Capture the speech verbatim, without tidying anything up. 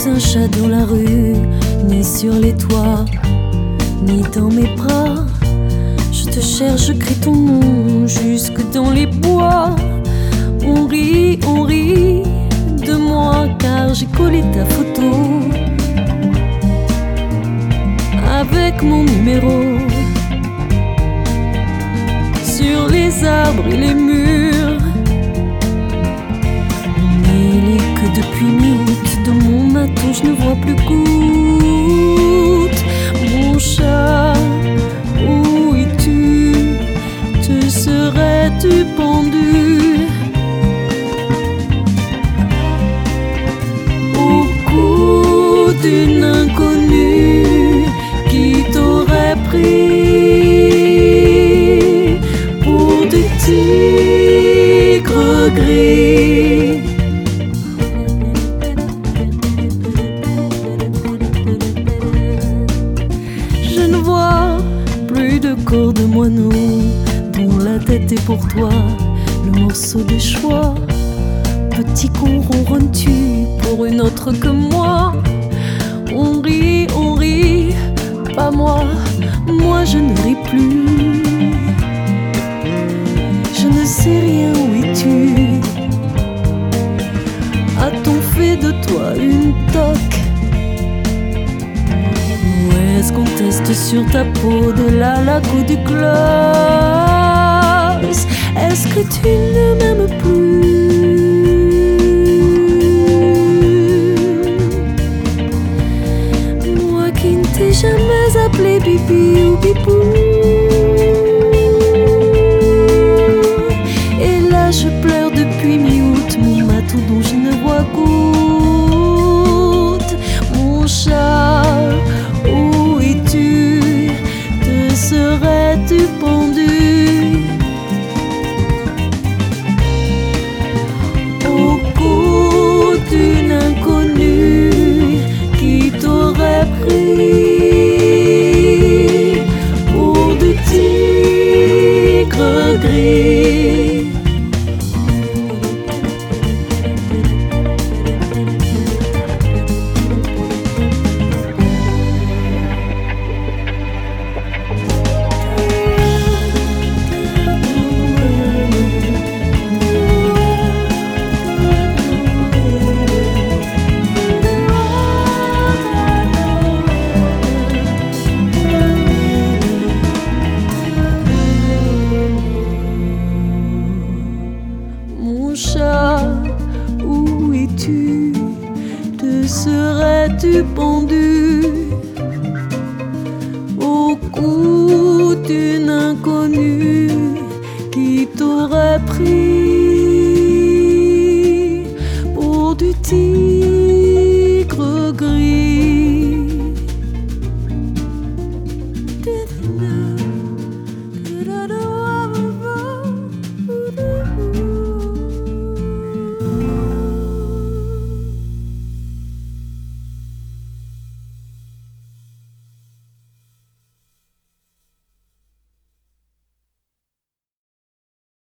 plus un chat dans la rue, ni sur les toits, ni dans mes bras. Je te cherche, je crie ton nom jusque dans les bois. On rit, on rit de moi car j'ai collé ta photo avec mon numéro sur les arbres et les murs. Il est que depuis mi-août de mon maton je ne vois plus goutte. Mon chat, où es-tu? Te serais-tu pendu au cou d'une inconnue qui t'aurait pris pour du tigre gris? Je ne vois plus de corps de moineau dont la tête est pour toi le morceau de choix. Petit con, ronronnes-tu pour une autre que moi? On rit, on rit, pas moi, moi je ne ris plus. Je ne sais rien, où es-tu? A-t-on fait de toi une toque? Ou est-ce qu'on teste sur ta peau de la laque ou du gloss? Est-ce que tu ne m'aimes plus? Moi qui ne t'ai jamais appelé bibi ou bibou. Et là je pleure depuis mi-août mon matou dont je ne vois goutte. Mon chat, où es-tu? Te serais-tu pendu au cou d'une inconnue qui t'aurait pris pour du tigre gris? Mon chat, où es-tu? Te serais-tu pendu au cou d'une inconnue qui t'aurait pris pour du tigre gris?